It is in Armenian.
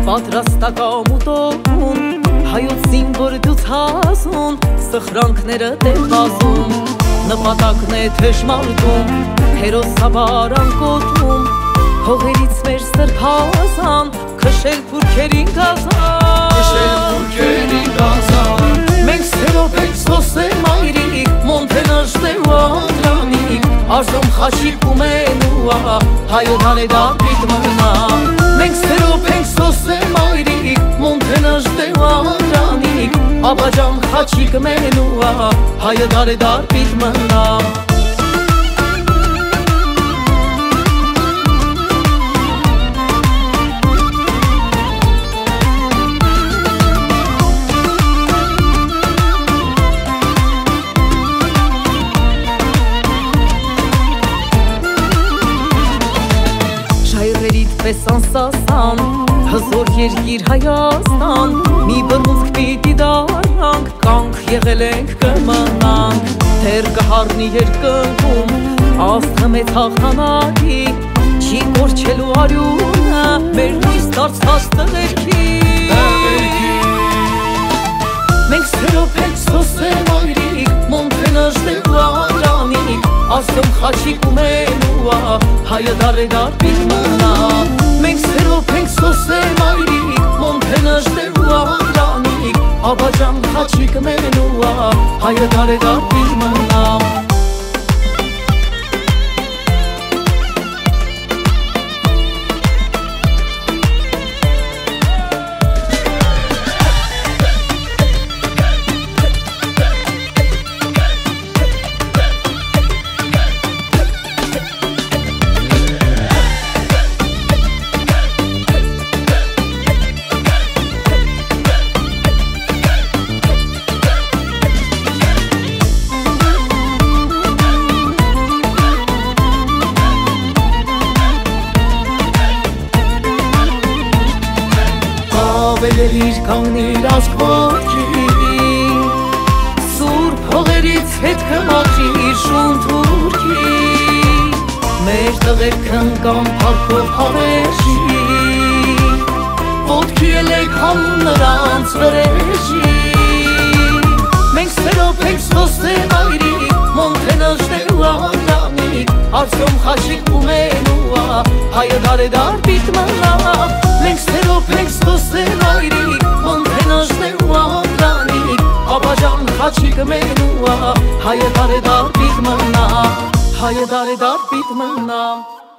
պատրաստակամ ու տոկուն, հայոց զինվոր դուց հասուն, սխրանքները դեմ բազում, նպատակն է թեժմարտում, հերոսաբար անկոտրում, հողերից մեր սրբազան, քշել փուրքերին գազան, մենք սերով ենք սոսել մայրիկ, մոնթենաշտե ու անդրանիկ, արժում խաչիկ ու մենուա, հայոդան է դապիտ մնա, մենք սերով ենք սոսել մայրիկ, մոնթենաշտե ու անդրանիկ, աբաջան խաչիկ մենուա, հայոդան է դապիտ մնա պես անսասան, հզոր երկիր Հայաստան, մի բռունցք պիտի դարանք, կանք եղել ենք կմնանք, դեռ կհառնի երկնքում, աստղը մեծ հաղթանակի, չի կորչելու արյունը, մեր լույս դարձած տղերքի, մենք սերով ենք սոսել մայրիկ, մոնթենաշտե ու անդրանիկ, ասում խաչիկ ու մենուա, հայը դար է դարպիտ մնա, մենք սերով ենք սոսել մայրիկ, մոնթենաշտե ու անդրանիկ, աբաջան խաչիկ մենուա, հայը դար է դարպիտ մնա Ավելերիր կանգնիր ասկվոտքի, սուրբ հողերից հետ կմաքրիր շունթուրքի, մեր տղերքն կամ պարքով հավեժի, ոտքի էլեք հանուն նրանց վրեժի, մենք սերով ենք սոսել այրիկ, մոնթենաշտե ու անդրանիկ, արցում խաչիկ ու մենուա, հայը դար է դարպիտ մնա, մենք սերով ենք սոսել այրիկ, մոնթենաշտե ու անդրանիկ, աբաջան խաչիկ մենուա, հայը դար է դարպիտ մնա, հայը դար է դարպիտ մնա